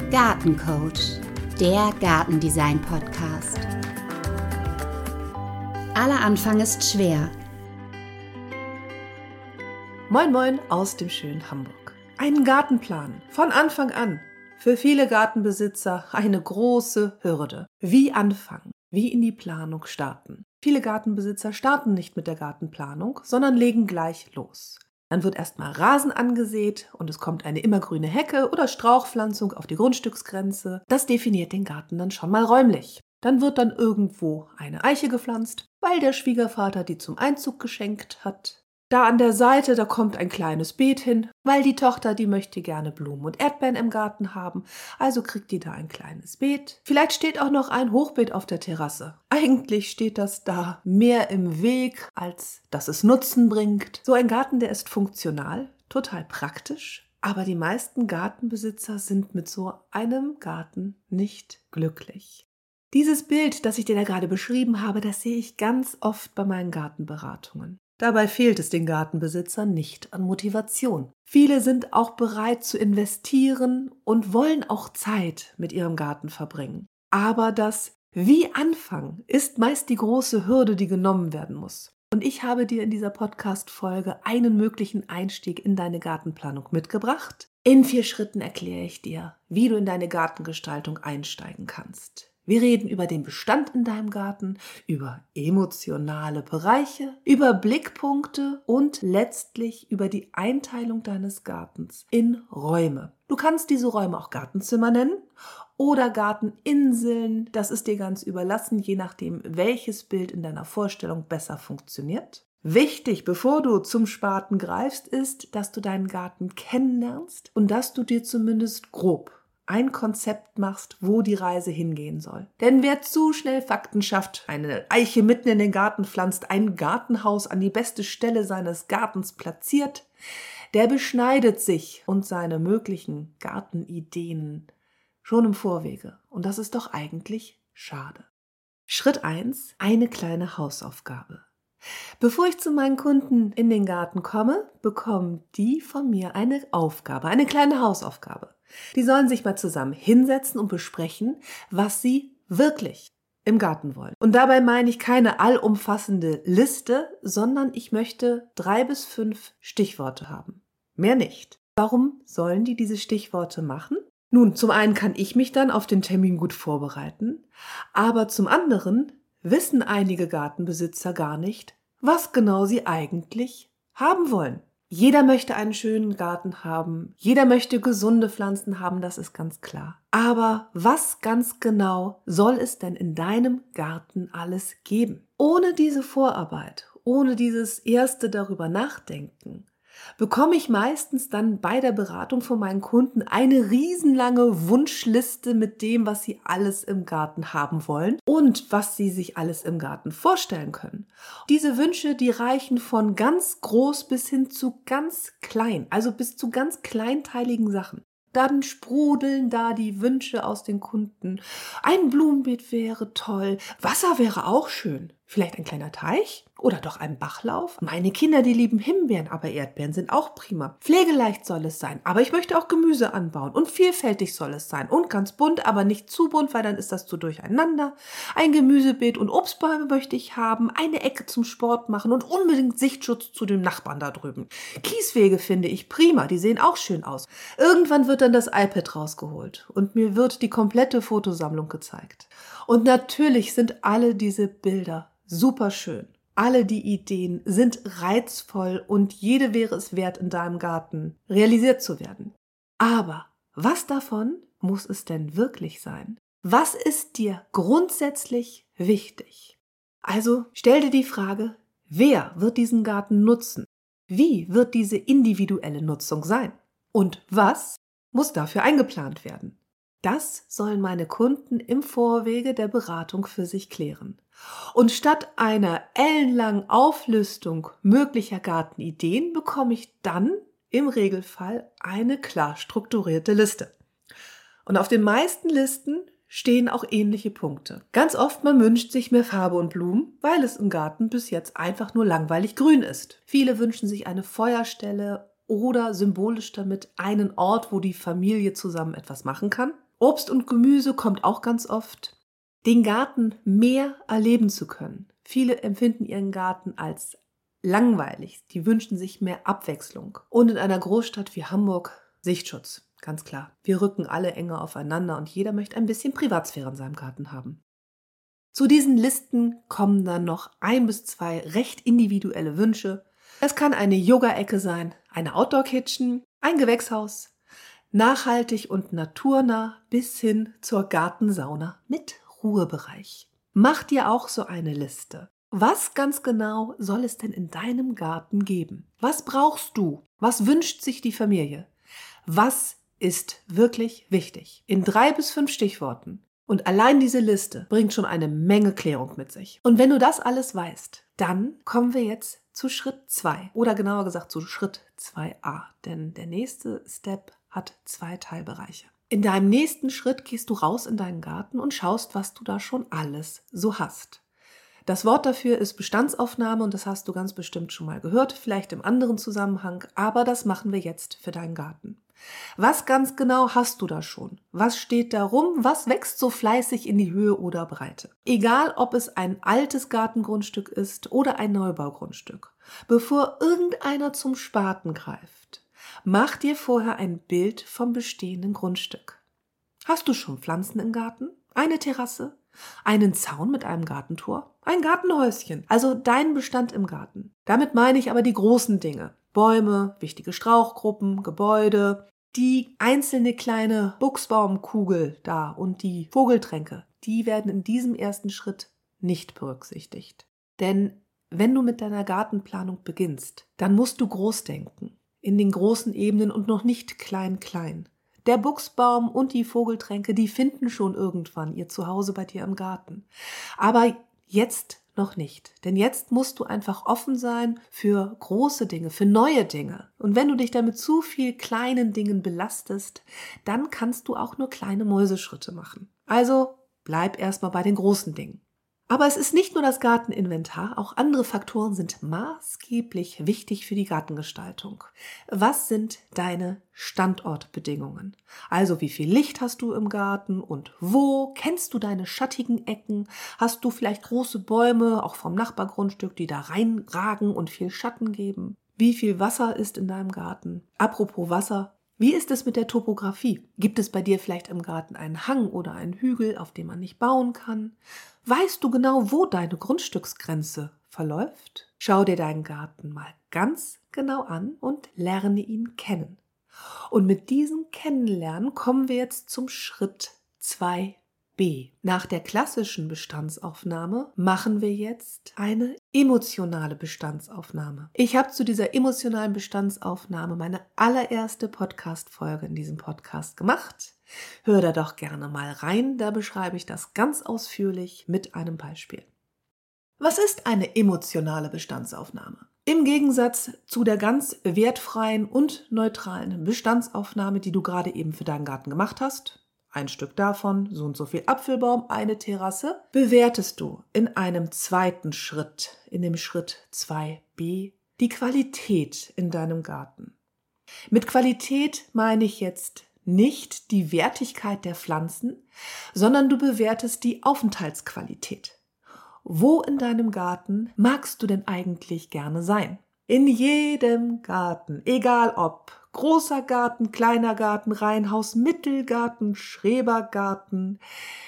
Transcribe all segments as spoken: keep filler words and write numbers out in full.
Gartencoach, der Gartendesign-Podcast. Aller Anfang ist schwer. Moin moin aus dem schönen Hamburg. Einen Gartenplan von Anfang an. Für viele Gartenbesitzer eine große Hürde. Wie anfangen? Wie in die Planung starten? Viele Gartenbesitzer starten nicht mit der Gartenplanung, sondern legen gleich los. Dann wird erstmal Rasen angesät und es kommt eine immergrüne Hecke oder Strauchpflanzung auf die Grundstücksgrenze. Das definiert den Garten dann schon mal räumlich. Dann wird dann irgendwo eine Eiche gepflanzt, weil der Schwiegervater die zum Einzug geschenkt hat. Da an der Seite, da kommt ein kleines Beet hin, weil die Tochter, die möchte gerne Blumen und Erdbeeren im Garten haben, also kriegt die da ein kleines Beet. Vielleicht steht auch noch ein Hochbeet auf der Terrasse. Eigentlich steht das da mehr im Weg, als dass es Nutzen bringt. So ein Garten, der ist funktional, total praktisch, aber die meisten Gartenbesitzer sind mit so einem Garten nicht glücklich. Dieses Bild, das ich dir da gerade beschrieben habe, das sehe ich ganz oft bei meinen Gartenberatungen. Dabei fehlt es den Gartenbesitzern nicht an Motivation. Viele sind auch bereit zu investieren und wollen auch Zeit mit ihrem Garten verbringen. Aber das Wie anfangen ist meist die große Hürde, die genommen werden muss. Und ich habe dir in dieser Podcast-Folge einen möglichen Einstieg in deine Gartenplanung mitgebracht. In vier Schritten erkläre ich dir, wie du in deine Gartengestaltung einsteigen kannst. Wir reden über den Bestand in deinem Garten, über emotionale Bereiche, über Blickpunkte und letztlich über die Einteilung deines Gartens in Räume. Du kannst diese Räume auch Gartenzimmer nennen oder Garteninseln. Das ist dir ganz überlassen, je nachdem, welches Bild in deiner Vorstellung besser funktioniert. Wichtig, bevor du zum Spaten greifst, ist, dass du deinen Garten kennenlernst und dass du dir zumindest grob ein Konzept machst, wo die Reise hingehen soll. Denn wer zu schnell Fakten schafft, eine Eiche mitten in den Garten pflanzt, ein Gartenhaus an die beste Stelle seines Gartens platziert, der beschneidet sich und seine möglichen Gartenideen schon im Vorwege. Und das ist doch eigentlich schade. Schritt eins: eine kleine Hausaufgabe. Bevor ich zu meinen Kunden in den Garten komme, bekommen die von mir eine Aufgabe, eine kleine Hausaufgabe. Die sollen sich mal zusammen hinsetzen und besprechen, was sie wirklich im Garten wollen. Und dabei meine ich keine allumfassende Liste, sondern ich möchte drei bis fünf Stichworte haben. Mehr nicht. Warum sollen die diese Stichworte machen? Nun, zum einen kann ich mich dann auf den Termin gut vorbereiten, aber zum anderen wissen einige Gartenbesitzer gar nicht, was genau sie eigentlich haben wollen. Jeder möchte einen schönen Garten haben, jeder möchte gesunde Pflanzen haben, das ist ganz klar. Aber was ganz genau soll es denn in deinem Garten alles geben? Ohne diese Vorarbeit, ohne dieses erste darüber nachdenken, bekomme ich meistens dann bei der Beratung von meinen Kunden eine riesenlange Wunschliste mit dem, was sie alles im Garten haben wollen und was sie sich alles im Garten vorstellen können. Diese Wünsche, die reichen von ganz groß bis hin zu ganz klein, also bis zu ganz kleinteiligen Sachen. Dann sprudeln da die Wünsche aus den Kunden. Ein Blumenbeet wäre toll, Wasser wäre auch schön. Vielleicht ein kleiner Teich oder doch ein Bachlauf? Meine Kinder, die lieben Himbeeren, aber Erdbeeren sind auch prima. Pflegeleicht soll es sein, aber ich möchte auch Gemüse anbauen. Und vielfältig soll es sein und ganz bunt, aber nicht zu bunt, weil dann ist das zu durcheinander. Ein Gemüsebeet und Obstbäume möchte ich haben, eine Ecke zum Sport machen und unbedingt Sichtschutz zu dem Nachbarn da drüben. Kieswege finde ich prima, die sehen auch schön aus. Irgendwann wird dann das iPad rausgeholt und mir wird die komplette Fotosammlung gezeigt. Und natürlich sind alle diese Bilder super schön. Alle die Ideen sind reizvoll und jede wäre es wert, in deinem Garten realisiert zu werden. Aber was davon muss es denn wirklich sein? Was ist dir grundsätzlich wichtig? Also stell dir die Frage, wer wird diesen Garten nutzen? Wie wird diese individuelle Nutzung sein? Und was muss dafür eingeplant werden? Das sollen meine Kunden im Vorwege der Beratung für sich klären. Und statt einer ellenlangen Auflistung möglicher Gartenideen bekomme ich dann im Regelfall eine klar strukturierte Liste. Und auf den meisten Listen stehen auch ähnliche Punkte. Ganz oft, man wünscht sich mehr Farbe und Blumen, weil es im Garten bis jetzt einfach nur langweilig grün ist. Viele wünschen sich eine Feuerstelle oder symbolisch damit einen Ort, wo die Familie zusammen etwas machen kann. Obst und Gemüse kommt auch ganz oft. Den Garten mehr erleben zu können. Viele empfinden ihren Garten als langweilig. Die wünschen sich mehr Abwechslung. Und in einer Großstadt wie Hamburg Sichtschutz, ganz klar. Wir rücken alle enger aufeinander und jeder möchte ein bisschen Privatsphäre in seinem Garten haben. Zu diesen Listen kommen dann noch ein bis zwei recht individuelle Wünsche. Es kann eine Yoga-Ecke sein, eine Outdoor-Kitchen, ein Gewächshaus, nachhaltig und naturnah bis hin zur Gartensauna mit Ruhebereich. Mach dir auch so eine Liste. Was ganz genau soll es denn in deinem Garten geben? Was brauchst du? Was wünscht sich die Familie? Was ist wirklich wichtig? In drei bis fünf Stichworten. Und allein diese Liste bringt schon eine Menge Klärung mit sich. Und wenn du das alles weißt, dann kommen wir jetzt zu Schritt zwei oder genauer gesagt zu Schritt zwei a. Denn der nächste Step hat zwei Teilbereiche. In deinem nächsten Schritt gehst du raus in deinen Garten und schaust, was du da schon alles so hast. Das Wort dafür ist Bestandsaufnahme und das hast du ganz bestimmt schon mal gehört, vielleicht im anderen Zusammenhang, aber das machen wir jetzt für deinen Garten. Was ganz genau hast du da schon? Was steht da rum? Was wächst so fleißig in die Höhe oder Breite? Egal, ob es ein altes Gartengrundstück ist oder ein Neubaugrundstück. Bevor irgendeiner zum Spaten greift, mach dir vorher ein Bild vom bestehenden Grundstück. Hast du schon Pflanzen im Garten? Eine Terrasse? Einen Zaun mit einem Gartentor? Ein Gartenhäuschen? Also dein Bestand im Garten. Damit meine ich aber die großen Dinge. Bäume, wichtige Strauchgruppen, Gebäude, die einzelne kleine Buchsbaumkugel da und die Vogeltränke, die werden in diesem ersten Schritt nicht berücksichtigt. Denn wenn du mit deiner Gartenplanung beginnst, dann musst du groß denken, in den großen Ebenen und noch nicht klein, klein. Der Buchsbaum und die Vogeltränke, die finden schon irgendwann ihr Zuhause bei dir im Garten. Aber jetzt noch nicht. Denn jetzt musst du einfach offen sein für große Dinge, für neue Dinge. Und wenn du dich damit zu viel kleinen Dingen belastest, dann kannst du auch nur kleine Mäuseschritte machen. Also bleib erstmal bei den großen Dingen. Aber es ist nicht nur das Garteninventar, auch andere Faktoren sind maßgeblich wichtig für die Gartengestaltung. Was sind deine Standortbedingungen? Also wie viel Licht hast du im Garten und wo? Kennst du deine schattigen Ecken? Hast du vielleicht große Bäume, auch vom Nachbargrundstück, die da reinragen und viel Schatten geben? Wie viel Wasser ist in deinem Garten? Apropos Wasser. Wie ist es mit der Topografie? Gibt es bei dir vielleicht im Garten einen Hang oder einen Hügel, auf dem man nicht bauen kann? Weißt du genau, wo deine Grundstücksgrenze verläuft? Schau dir deinen Garten mal ganz genau an und lerne ihn kennen. Und mit diesem Kennenlernen kommen wir jetzt zum Schritt zwei b. Nach der klassischen Bestandsaufnahme machen wir jetzt eine emotionale Bestandsaufnahme. Ich habe zu dieser emotionalen Bestandsaufnahme meine allererste Podcast-Folge in diesem Podcast gemacht. Hör da doch gerne mal rein, da beschreibe ich das ganz ausführlich mit einem Beispiel. Was ist eine emotionale Bestandsaufnahme? Im Gegensatz zu der ganz wertfreien und neutralen Bestandsaufnahme, die du gerade eben für deinen Garten gemacht hast, ein Stück davon, so und so viel Apfelbaum, eine Terrasse, bewertest du in einem zweiten Schritt, in dem Schritt zwei b, die Qualität in deinem Garten. Mit Qualität meine ich jetzt nicht die Wertigkeit der Pflanzen, sondern du bewertest die Aufenthaltsqualität. Wo in deinem Garten magst du denn eigentlich gerne sein? In jedem Garten, egal ob großer Garten, kleiner Garten, Reihenhaus, Mittelgarten, Schrebergarten,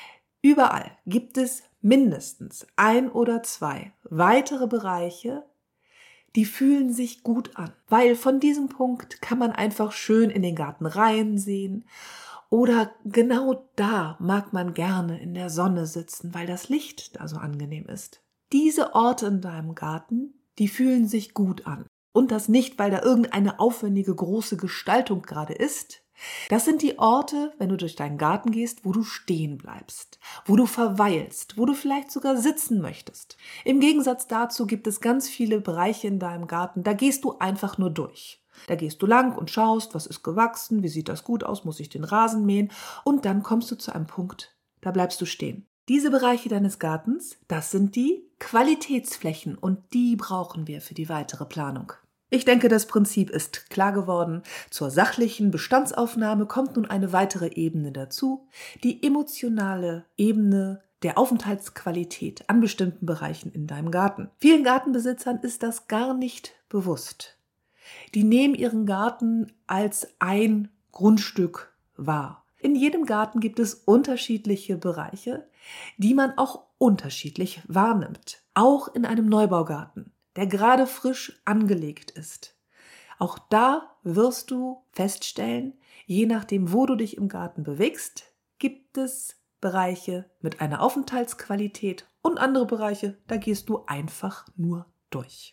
überall gibt es mindestens ein oder zwei weitere Bereiche, die fühlen sich gut an, weil von diesem Punkt kann man einfach schön in den Garten reinsehen oder genau da mag man gerne in der Sonne sitzen, weil das Licht da so angenehm ist. Diese Orte in deinem Garten, die fühlen sich gut an. Und das nicht, weil da irgendeine aufwendige große Gestaltung gerade ist. Das sind die Orte, wenn du durch deinen Garten gehst, wo du stehen bleibst, wo du verweilst, wo du vielleicht sogar sitzen möchtest. Im Gegensatz dazu gibt es ganz viele Bereiche in deinem Garten, da gehst du einfach nur durch. Da gehst du lang und schaust, was ist gewachsen, wie sieht das gut aus, muss ich den Rasen mähen und dann kommst du zu einem Punkt, da bleibst du stehen. Diese Bereiche deines Gartens, das sind die Qualitätsflächen und die brauchen wir für die weitere Planung. Ich denke, das Prinzip ist klar geworden. Zur sachlichen Bestandsaufnahme kommt nun eine weitere Ebene dazu, die emotionale Ebene der Aufenthaltsqualität an bestimmten Bereichen in deinem Garten. Vielen Gartenbesitzern ist das gar nicht bewusst. Die nehmen ihren Garten als ein Grundstück wahr. In jedem Garten gibt es unterschiedliche Bereiche, die man auch unterschiedlich wahrnimmt. Auch in einem Neubaugarten, der gerade frisch angelegt ist. Auch da wirst du feststellen, je nachdem, wo du dich im Garten bewegst, gibt es Bereiche mit einer Aufenthaltsqualität und andere Bereiche, da gehst du einfach nur durch.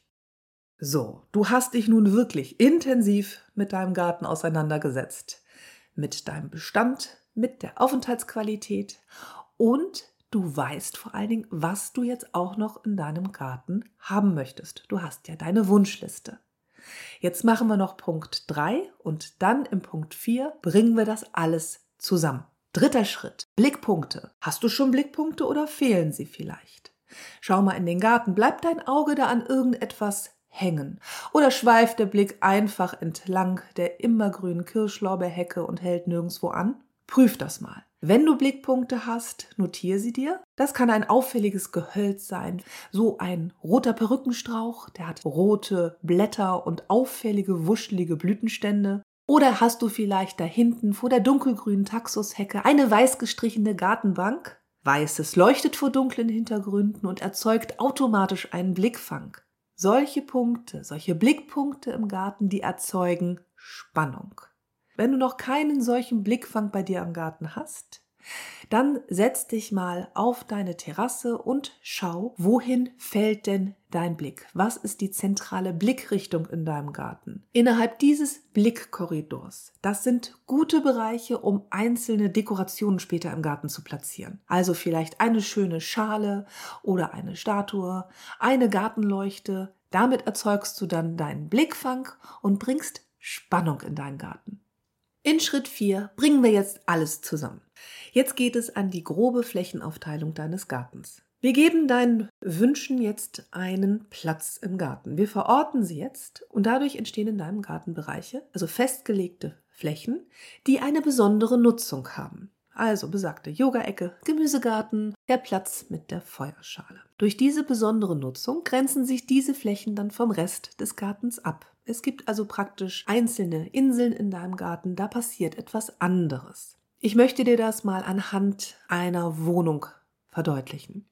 So, du hast dich nun wirklich intensiv mit deinem Garten auseinandergesetzt, mit deinem Bestand, mit der Aufenthaltsqualität und du weißt vor allen Dingen, was du jetzt auch noch in deinem Garten haben möchtest. Du hast ja deine Wunschliste. Jetzt machen wir noch Punkt drei und dann im Punkt vier bringen wir das alles zusammen. Dritter Schritt, Blickpunkte. Hast du schon Blickpunkte oder fehlen sie vielleicht? Schau mal in den Garten, bleibt dein Auge da an irgendetwas hängen? Oder schweift der Blick einfach entlang der immergrünen Kirschlorbeerhecke und hält nirgendwo an? Prüf das mal. Wenn du Blickpunkte hast, notiere sie dir. Das kann ein auffälliges Gehölz sein, so ein roter Perückenstrauch, der hat rote Blätter und auffällige, wuschelige Blütenstände. Oder hast du vielleicht da hinten vor der dunkelgrünen Taxushecke eine weiß gestrichene Gartenbank? Weißes leuchtet vor dunklen Hintergründen und erzeugt automatisch einen Blickfang. Solche Punkte, solche Blickpunkte im Garten, die erzeugen Spannung. Wenn du noch keinen solchen Blickfang bei dir im Garten hast, dann setz dich mal auf deine Terrasse und schau, wohin fällt denn dein Blick? Was ist die zentrale Blickrichtung in deinem Garten? Innerhalb dieses Blickkorridors, das sind gute Bereiche, um einzelne Dekorationen später im Garten zu platzieren. Also vielleicht eine schöne Schale oder eine Statue, eine Gartenleuchte. Damit erzeugst du dann deinen Blickfang und bringst Spannung in deinen Garten. In Schritt vier bringen wir jetzt alles zusammen. Jetzt geht es an die grobe Flächenaufteilung deines Gartens. Wir geben deinen Wünschen jetzt einen Platz im Garten. Wir verorten sie jetzt und dadurch entstehen in deinem Garten Bereiche, also festgelegte Flächen, die eine besondere Nutzung haben. Also besagte Yoga-Ecke, Gemüsegarten, der Platz mit der Feuerschale. Durch diese besondere Nutzung grenzen sich diese Flächen dann vom Rest des Gartens ab. Es gibt also praktisch einzelne Inseln in deinem Garten, da passiert etwas anderes. Ich möchte dir das mal anhand einer Wohnung verdeutlichen.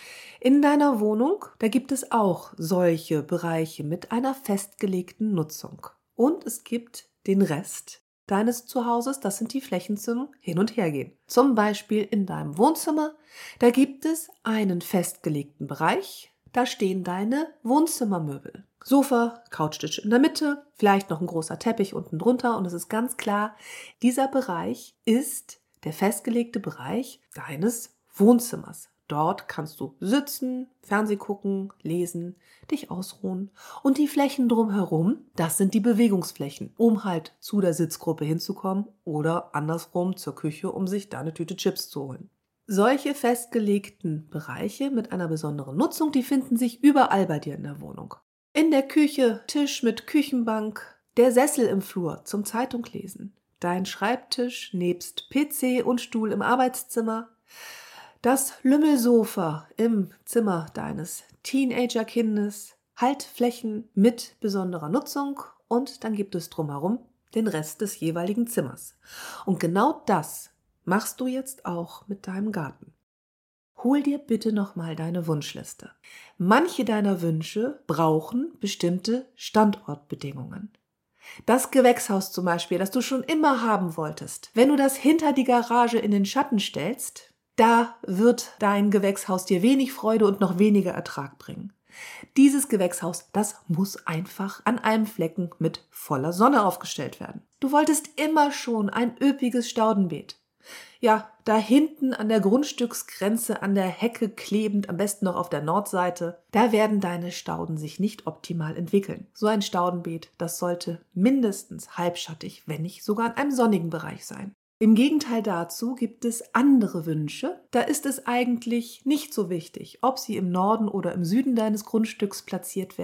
In deiner Wohnung, da gibt es auch solche Bereiche mit einer festgelegten Nutzung. Und es gibt den Rest deines Zuhauses, das sind die Flächen zum Hin- und Hergehen. Zum Beispiel in deinem Wohnzimmer, da gibt es einen festgelegten Bereich, da stehen deine Wohnzimmermöbel. Sofa, Couchtisch in der Mitte, vielleicht noch ein großer Teppich unten drunter und es ist ganz klar, dieser Bereich ist der festgelegte Bereich deines Wohnzimmers. Dort kannst du sitzen, Fernseh gucken, lesen, dich ausruhen. Und die Flächen drumherum, das sind die Bewegungsflächen, um halt zu der Sitzgruppe hinzukommen oder andersrum zur Küche, um sich da eine Tüte Chips zu holen. Solche festgelegten Bereiche mit einer besonderen Nutzung, die finden sich überall bei dir in der Wohnung. In der Küche, Tisch mit Küchenbank, der Sessel im Flur zum Zeitunglesen, dein Schreibtisch nebst P C und Stuhl im Arbeitszimmer, das Lümmelsofa im Zimmer deines Teenagerkindes, Haltflächen mit besonderer Nutzung und dann gibt es drumherum den Rest des jeweiligen Zimmers. Und genau das machst du jetzt auch mit deinem Garten. Hol dir bitte nochmal deine Wunschliste. Manche deiner Wünsche brauchen bestimmte Standortbedingungen. Das Gewächshaus zum Beispiel, das du schon immer haben wolltest. Wenn du das hinter die Garage in den Schatten stellst, da wird dein Gewächshaus dir wenig Freude und noch weniger Ertrag bringen. Dieses Gewächshaus, das muss einfach an einem Flecken mit voller Sonne aufgestellt werden. Du wolltest immer schon ein üppiges Staudenbeet. Ja, da hinten an der Grundstücksgrenze, an der Hecke klebend, am besten noch auf der Nordseite, da werden deine Stauden sich nicht optimal entwickeln. So ein Staudenbeet, das sollte mindestens halbschattig, wenn nicht sogar in einem sonnigen Bereich sein. Im Gegenteil dazu gibt es andere Wünsche. Da ist es eigentlich nicht so wichtig, ob sie im Norden oder im Süden deines Grundstücks platziert werden.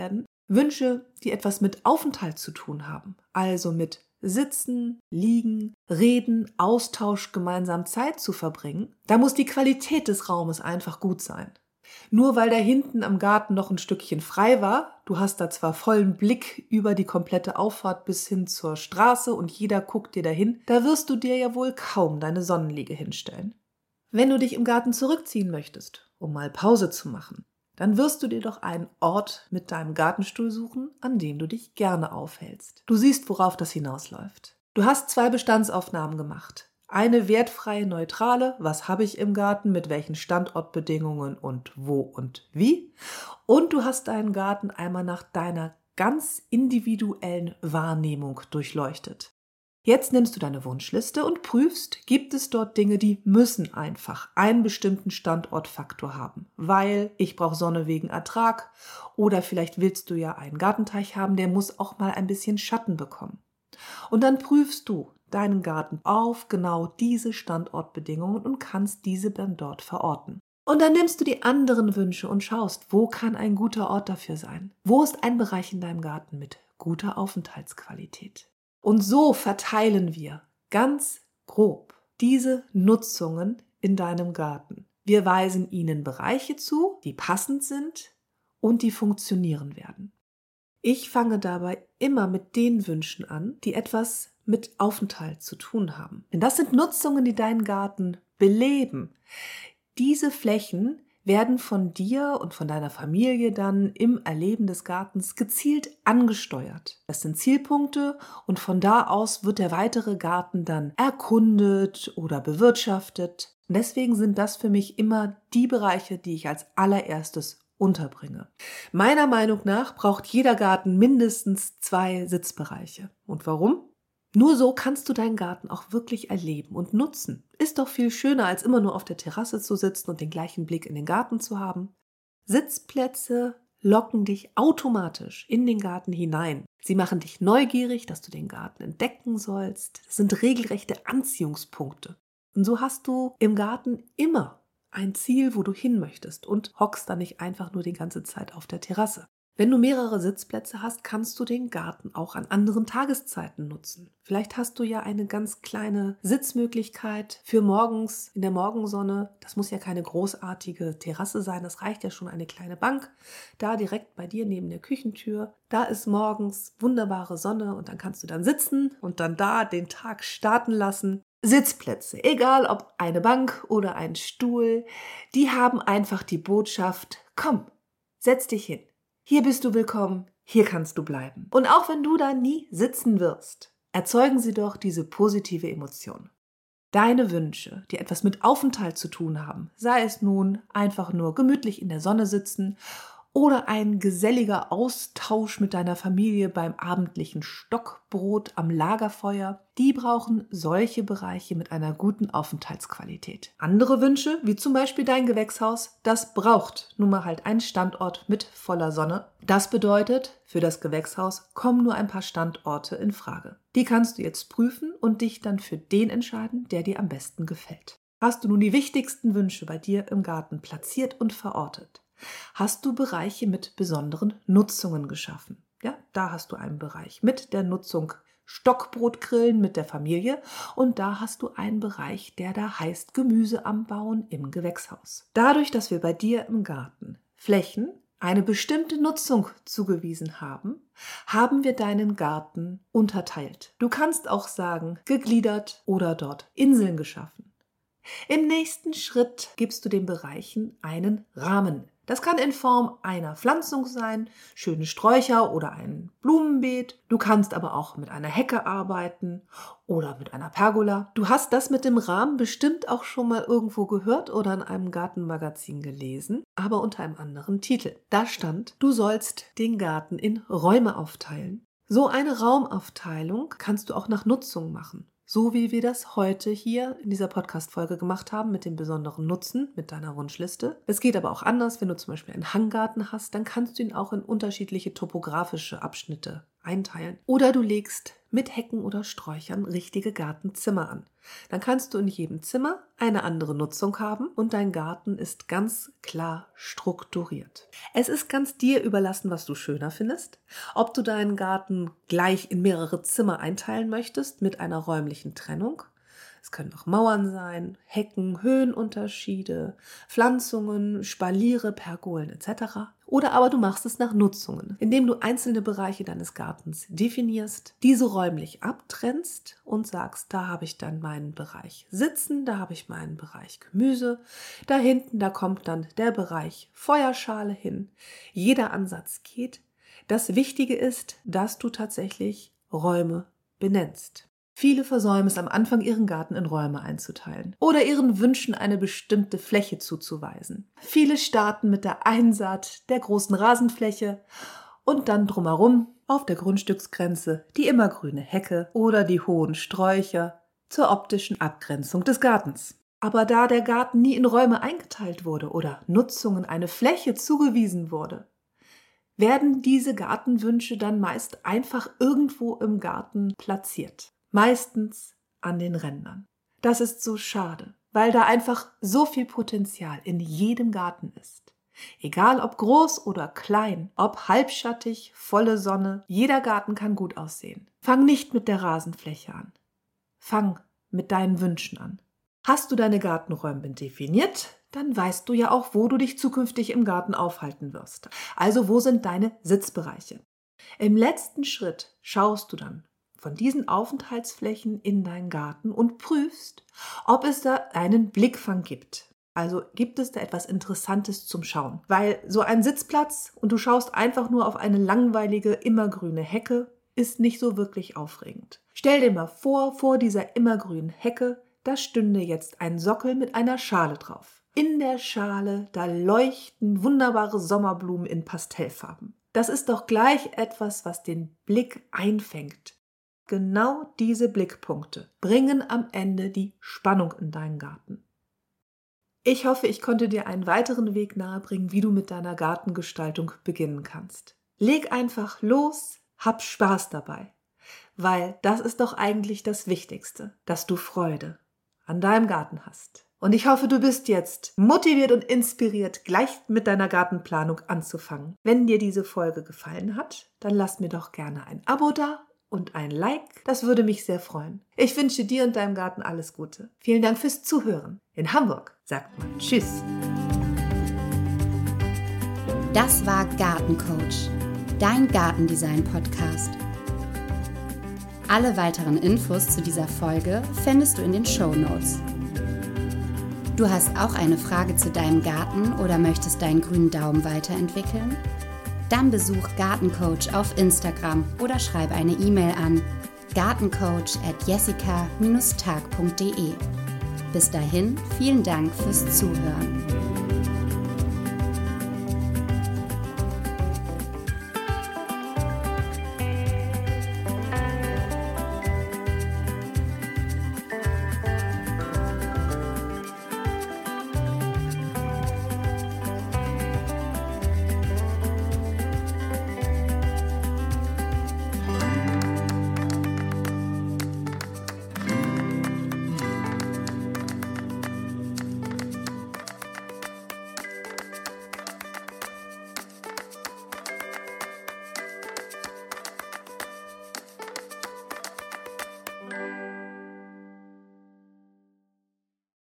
Wünsche, die etwas mit Aufenthalt zu tun haben, also mit Sitzen, Liegen, Reden, Austausch, gemeinsam Zeit zu verbringen, da muss die Qualität des Raumes einfach gut sein. Nur weil da hinten am Garten noch ein Stückchen frei war, du hast da zwar vollen Blick über die komplette Auffahrt bis hin zur Straße und jeder guckt dir dahin, da wirst du dir ja wohl kaum deine Sonnenliege hinstellen. Wenn du dich im Garten zurückziehen möchtest, um mal Pause zu machen, dann wirst du dir doch einen Ort mit deinem Gartenstuhl suchen, an dem du dich gerne aufhältst. Du siehst, worauf das hinausläuft. Du hast zwei Bestandsaufnahmen gemacht. Eine wertfreie, neutrale, was habe ich im Garten, mit welchen Standortbedingungen und wo und wie. Und du hast deinen Garten einmal nach deiner ganz individuellen Wahrnehmung durchleuchtet. Jetzt nimmst du deine Wunschliste und prüfst, gibt es dort Dinge, die müssen einfach einen bestimmten Standortfaktor haben. Weil ich brauche Sonne wegen Ertrag oder vielleicht willst du ja einen Gartenteich haben, der muss auch mal ein bisschen Schatten bekommen. Und dann prüfst du deinen Garten auf genau diese Standortbedingungen und kannst diese dann dort verorten. Und dann nimmst du die anderen Wünsche und schaust, wo kann ein guter Ort dafür sein? Wo ist ein Bereich in deinem Garten mit guter Aufenthaltsqualität? Und so verteilen wir ganz grob diese Nutzungen in deinem Garten. Wir weisen ihnen Bereiche zu, die passend sind und die funktionieren werden. Ich fange dabei immer mit den Wünschen an, die etwas mit Aufenthalt zu tun haben. Denn das sind Nutzungen, die deinen Garten beleben. Diese Flächen werden von dir und von deiner Familie dann im Erleben des Gartens gezielt angesteuert. Das sind Zielpunkte und von da aus wird der weitere Garten dann erkundet oder bewirtschaftet. Und deswegen sind das für mich immer die Bereiche, die ich als allererstes unterbringe. Meiner Meinung nach braucht jeder Garten mindestens zwei Sitzbereiche. Und warum? Nur so kannst du deinen Garten auch wirklich erleben und nutzen. Ist doch viel schöner, als immer nur auf der Terrasse zu sitzen und den gleichen Blick in den Garten zu haben. Sitzplätze locken dich automatisch in den Garten hinein. Sie machen dich neugierig, dass du den Garten entdecken sollst. Das sind regelrechte Anziehungspunkte. Und so hast du im Garten immer ein Ziel, wo du hin möchtest und hockst dann nicht einfach nur die ganze Zeit auf der Terrasse. Wenn du mehrere Sitzplätze hast, kannst du den Garten auch an anderen Tageszeiten nutzen. Vielleicht hast du ja eine ganz kleine Sitzmöglichkeit für morgens in der Morgensonne. Das muss ja keine großartige Terrasse sein, das reicht ja schon eine kleine Bank. Da direkt bei dir neben der Küchentür, da ist morgens wunderbare Sonne und dann kannst du dann sitzen und dann da den Tag starten lassen. Sitzplätze, egal ob eine Bank oder ein Stuhl, die haben einfach die Botschaft, komm, setz dich hin. Hier bist du willkommen, hier kannst du bleiben. Und auch wenn du da nie sitzen wirst, erzeugen sie doch diese positive Emotion. Deine Wünsche, die etwas mit Aufenthalt zu tun haben, sei es nun einfach nur gemütlich in der Sonne sitzen oder ein geselliger Austausch mit deiner Familie beim abendlichen Stockbrot am Lagerfeuer, die brauchen solche Bereiche mit einer guten Aufenthaltsqualität. Andere Wünsche, wie zum Beispiel dein Gewächshaus, das braucht nun mal halt einen Standort mit voller Sonne. Das bedeutet, für das Gewächshaus kommen nur ein paar Standorte in Frage. Die kannst du jetzt prüfen und dich dann für den entscheiden, der dir am besten gefällt. Hast du nun die wichtigsten Wünsche bei dir im Garten platziert und verortet? Hast du Bereiche mit besonderen Nutzungen geschaffen? Ja, da hast du einen Bereich mit der Nutzung Stockbrotgrillen mit der Familie und da hast du einen Bereich, der da heißt Gemüse anbauen im Gewächshaus. Dadurch, dass wir bei dir im Garten Flächen eine bestimmte Nutzung zugewiesen haben, haben wir deinen Garten unterteilt. Du kannst auch sagen, gegliedert oder dort Inseln geschaffen. Im nächsten Schritt gibst du den Bereichen einen Rahmen. Das kann in Form einer Pflanzung sein, schöne Sträucher oder ein Blumenbeet. Du kannst aber auch mit einer Hecke arbeiten oder mit einer Pergola. Du hast das mit dem Rahmen bestimmt auch schon mal irgendwo gehört oder in einem Gartenmagazin gelesen, aber unter einem anderen Titel. Da stand, du sollst den Garten in Räume aufteilen. So eine Raumaufteilung kannst du auch nach Nutzung machen. So wie wir das heute hier in dieser Podcast-Folge gemacht haben mit dem besonderen Nutzen, mit deiner Wunschliste. Es geht aber auch anders, wenn du zum Beispiel einen Hanggarten hast, dann kannst du ihn auch in unterschiedliche topografische Abschnitte einteilen. Oder du legst mit Hecken oder Sträuchern richtige Gartenzimmer an. Dann kannst du in jedem Zimmer eine andere Nutzung haben und dein Garten ist ganz klar strukturiert. Es ist ganz dir überlassen, was du schöner findest. Ob du deinen Garten gleich in mehrere Zimmer einteilen möchtest mit einer räumlichen Trennung. Es können auch Mauern sein, Hecken, Höhenunterschiede, Pflanzungen, Spaliere, Pergolen et cetera. Oder aber du machst es nach Nutzungen, indem du einzelne Bereiche deines Gartens definierst, diese räumlich abtrennst und sagst, da habe ich dann meinen Bereich Sitzen, da habe ich meinen Bereich Gemüse, da hinten, da kommt dann der Bereich Feuerschale hin. Jeder Ansatz geht. Das Wichtige ist, dass du tatsächlich Räume benennst. Viele versäumen es am Anfang, ihren Garten in Räume einzuteilen oder ihren Wünschen eine bestimmte Fläche zuzuweisen. Viele starten mit der Einsaat der großen Rasenfläche und dann drumherum auf der Grundstücksgrenze die immergrüne Hecke oder die hohen Sträucher zur optischen Abgrenzung des Gartens. Aber da der Garten nie in Räume eingeteilt wurde oder Nutzungen eine Fläche zugewiesen wurde, werden diese Gartenwünsche dann meist einfach irgendwo im Garten platziert. Meistens an den Rändern. Das ist so schade, weil da einfach so viel Potenzial in jedem Garten ist. Egal ob groß oder klein, ob halbschattig, volle Sonne, jeder Garten kann gut aussehen. Fang nicht mit der Rasenfläche an. Fang mit deinen Wünschen an. Hast du deine Gartenräume definiert, dann weißt du ja auch, wo du dich zukünftig im Garten aufhalten wirst. Also wo sind deine Sitzbereiche? Im letzten Schritt schaust du dann von diesen Aufenthaltsflächen in deinen Garten und prüfst, ob es da einen Blickfang gibt. Also gibt es da etwas Interessantes zum Schauen. Weil so ein Sitzplatz und du schaust einfach nur auf eine langweilige, immergrüne Hecke, ist nicht so wirklich aufregend. Stell dir mal vor, vor dieser immergrünen Hecke, da stünde jetzt ein Sockel mit einer Schale drauf. In der Schale, da leuchten wunderbare Sommerblumen in Pastellfarben. Das ist doch gleich etwas, was den Blick einfängt. Genau diese Blickpunkte bringen am Ende die Spannung in deinen Garten. Ich hoffe, ich konnte dir einen weiteren Weg nahebringen, wie du mit deiner Gartengestaltung beginnen kannst. Leg einfach los, hab Spaß dabei, weil das ist doch eigentlich das Wichtigste, dass du Freude an deinem Garten hast. Und ich hoffe, du bist jetzt motiviert und inspiriert, gleich mit deiner Gartenplanung anzufangen. Wenn dir diese Folge gefallen hat, dann lass mir doch gerne ein Abo da und ein Like, das würde mich sehr freuen. Ich wünsche dir und deinem Garten alles Gute. Vielen Dank fürs Zuhören. In Hamburg sagt man Tschüss. Das war Gartencoach, dein Gartendesign-Podcast. Alle weiteren Infos zu dieser Folge findest du in den Shownotes. Du hast auch eine Frage zu deinem Garten oder möchtest deinen grünen Daumen weiterentwickeln? Dann besuch Gartencoach auf Instagram oder schreib eine E-Mail an gartencoach at jessica dash tag punkt de. Bis dahin, vielen Dank fürs Zuhören.